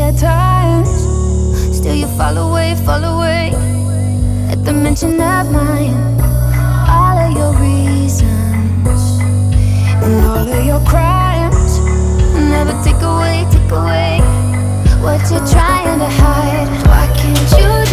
at times. Still you fall away at the mention of mine. All of your reasons and all of your crimes never take away what you're trying to hide. Why can't you